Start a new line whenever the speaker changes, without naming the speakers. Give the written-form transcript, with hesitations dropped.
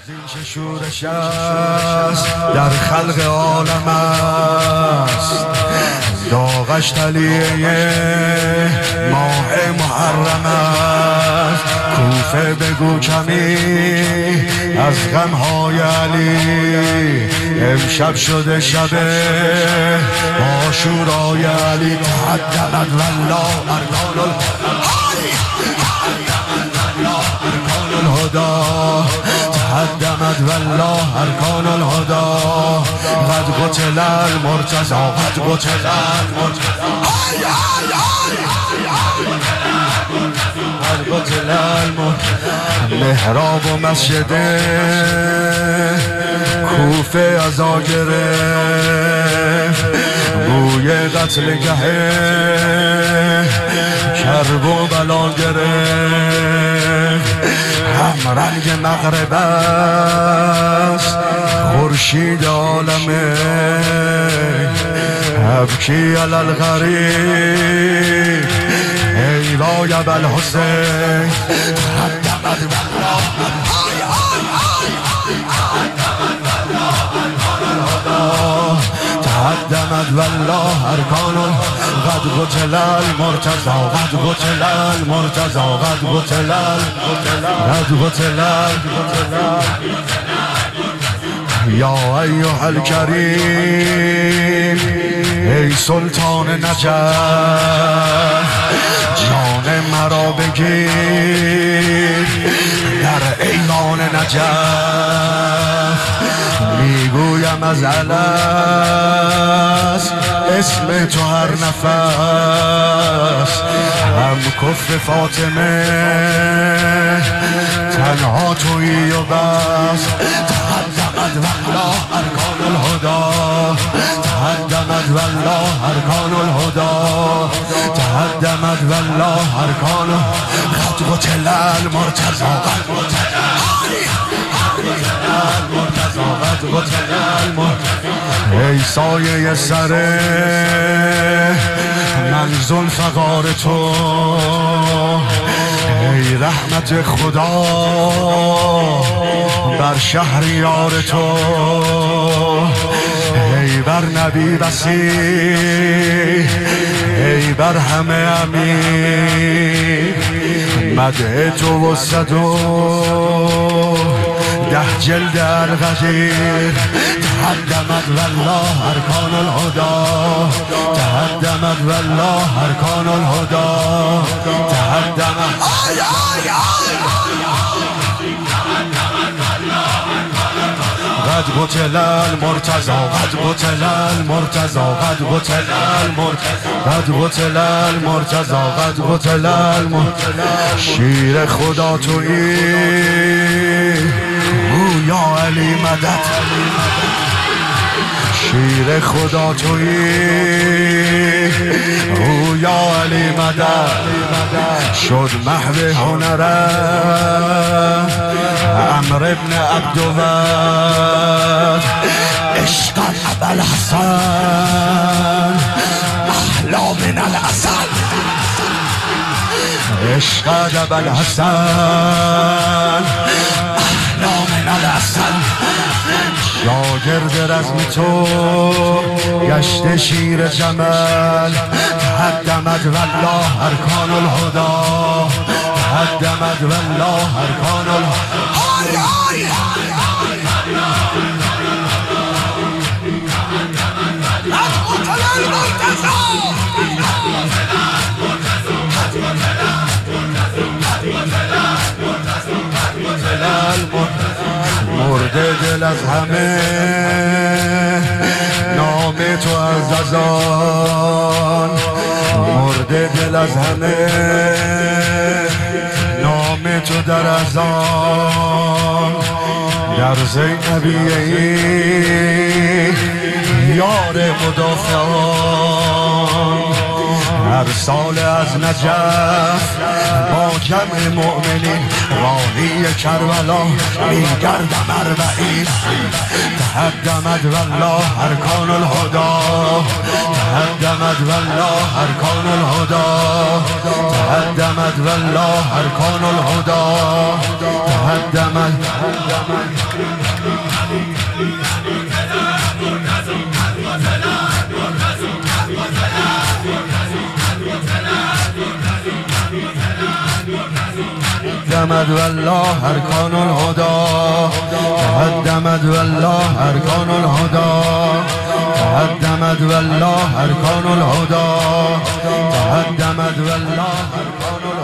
که شورش است در خلق عالم است، داغش تلیه ماه محرم است. کوفه بگو کمی از غمهای علی، امشب شده شب عاشورای علی. تقدمت والله ارکان الهدى، تقدمت والله ارکان الهدى. قد قتل المرتضى، قد قتل المرتضى، قد قتل المرتضى. محراب و مسجد کوفه ازا گرفت، بوی قتل گه کرب و بلا گرفت. هم رنگ مغرب است خورشید عالمه، ابکی علی الغریب ای وای ابوالحسین. تقدمت والله تقدمت والله ارکان. قد قتل المرتضى، قد قتل المرتضى، قد قتل قد قتل. یا ایها الکریم ای سلطان نجف، جان مرا بگیر در ایوان نجف. میگویم از الست اسم تو هر نفس، هم کفر فاطمه تنها تویی و بس. تقدمت والله ارکان الهدى، تقدمت والله ارکان الهدى، تقدمت والله ارکان. قد قتل المرتضى، قد قتل المرتضى، قد قتل المرتضى. ای سایه سر من ذوالفقار تو، ای رحمت خدا بر شهریار تو، ای بر نبی وسیع، ای بر همه امیر. مدح تو و 110 جلد الغدیر. تقدمت والله ارکان الهدى، تقدمت والله ارکان الهدى، تقدمت. قد قتل المرتضى، قد قتل المرتضى، قد قتل المرتضى، قد قتل المرتضى، قد قتل المرتضى. شیر خدا تویی یا علی مدد، شیر خدا تویی یا علی مدد. شد محو هنرم عمرو ابن عبدود، عشق ابوالحسن احلا من العسل، عشق ابوالحسن احلا من العسل. شاگرد رزم تو گشت شیر جمل. تقدمت والله ارکان الهدى، تقدمت والله ارکان الهدى. مرده دل از همه نام تو از ازان، مرده دل از همه نام تو در ازان. در زینبیه یار مدافعان، هر سال از نجف با جمع مؤمنین راهی کربلا میگردم اربعین. تقدمت والله ارکان الهدى، تقدمت والله ارکان الهدى، تقدمت والله ارکان الهدى، تقدمت تهدمت والله ارکان الهدى تهدمت والله ارکان الهدى تهدمت والله ارکان الهدى تهدمت والله ارکان الهدى